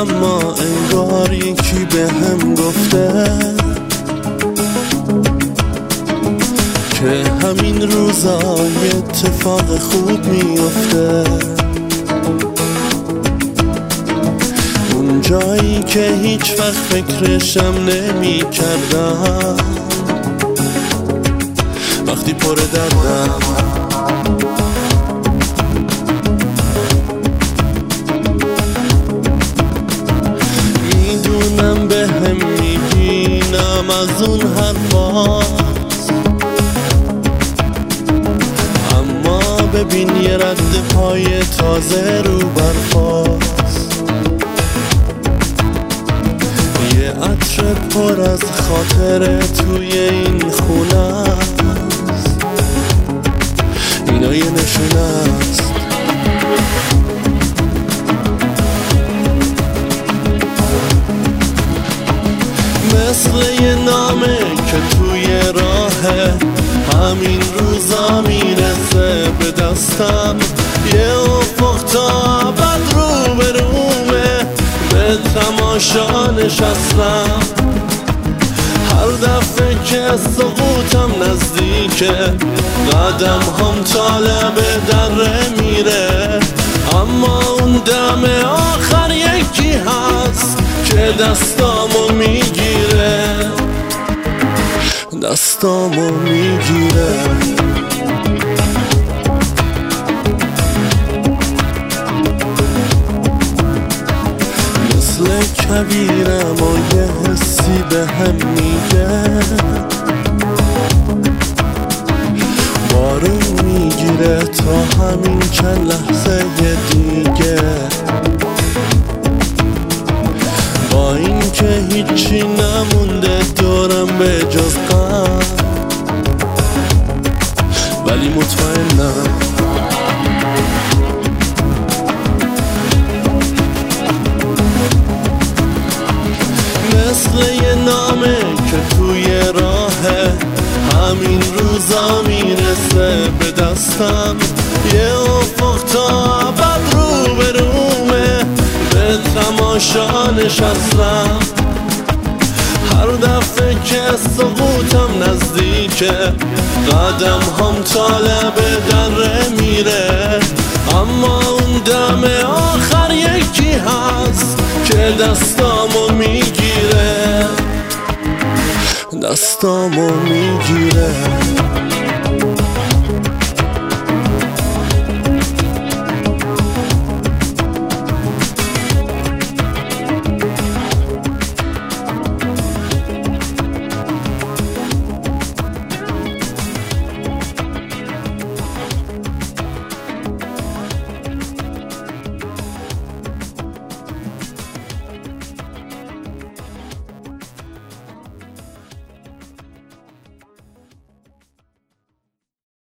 اما انگار یکی به هم گفته که همین روزا یه اتفاق خوب میفته. اون جایی که هیچ وقت فکرشم نمی کردم، وقتی پر دردم میدونم به هم میگینم از اون حرفاست، اما ببین یه رد پای تازه رو برفاست، یه عطر پر از خاطره توی این خونه است، اینا یه نشونه است. مثل یه نامه که توی راه همین روزا میرسه به دستم، یه افق تا ابد رو به رومه، به تماشا نشستم. هر دفعه که سقوطم نزدیکه، قدم هم طالب دره میره، اما اون دم آخر یکی هست که دستامو میگیره، دستامو میگیره. مثل کبیرم و یه حسی به هم میگه، بارون میگیره تا همین چند لحظه دیگه، با این که هیچی نمونده دورم به جز غم، ولی مطمئنم مثل یه نامه که توی راه همین روزا میرسه به دستم، یه افق تا ابد رو به رومه، به تماشا نشستم. هر دفعه که سقوطم نزدیکه، قدم هم طالب دره میره، اما اون دم آخر یکی هست که دستامو میگیره، دستامو میگیره.